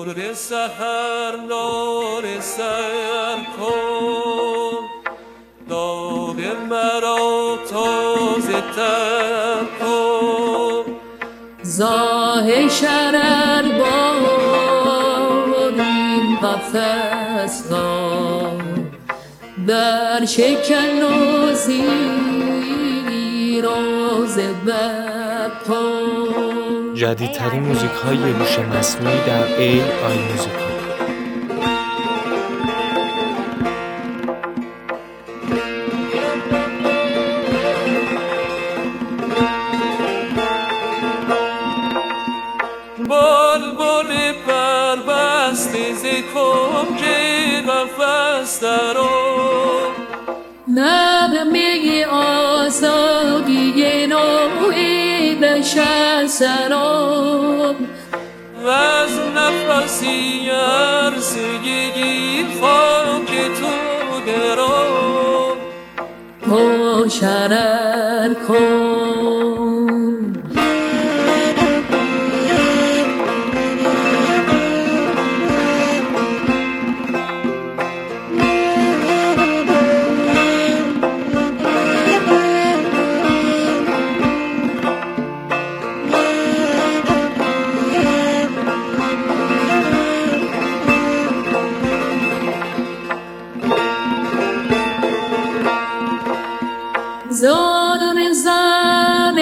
مرغ سحر ناله سر کن، داغ مرا تازه تر کن. زاه شرر بار این قفص را در شکن و زیر و زبر کن. جدیدترین موزیک های هوش مصنوعی در AI موزیکال. بلبل پربسته ز کنج قفس درآ، نغمه آزادی نوعی بشر سراب، وز نفسی عرصه گیر خاک تو گرام. پا شرر کن. زادن زن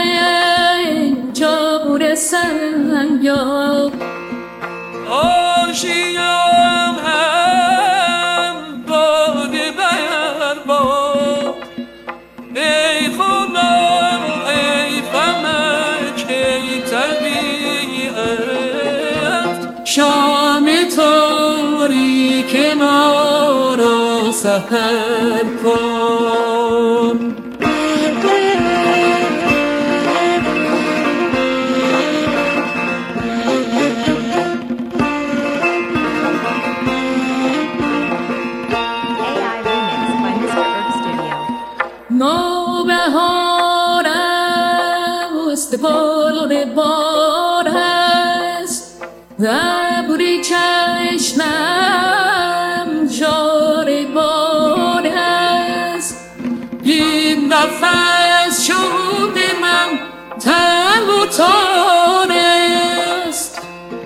جور سنگا، آشیام هم باد بر باد. ای خدا ای فلک ای طبیعت، شام تاریک ما را سحر کن. نوبهار است بار بار است، ابری چشمم جار بار است. این نفس شد من تن و تار است.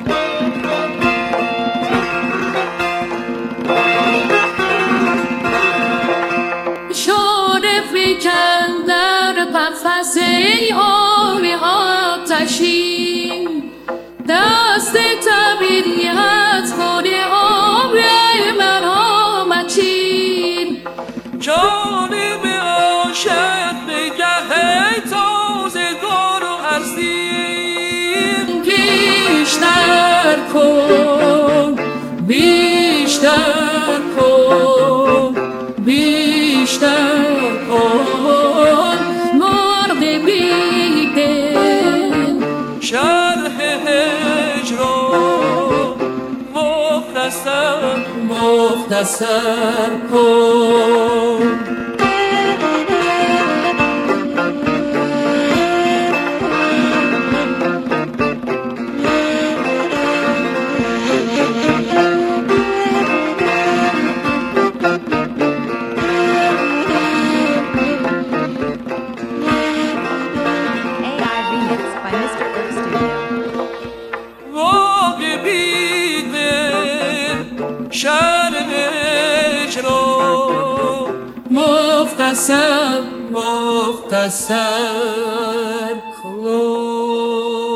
فکن در قفس ای آبی آتشین، دست طبیعت خود آب مرا مچین. جانب عاشق نگه تازگار و ارزین. بیشتر کن بیشتر کن بیشتر کن. مرغ بیدل شرح هجران مختصر کن. شرح هجران مختصر کن.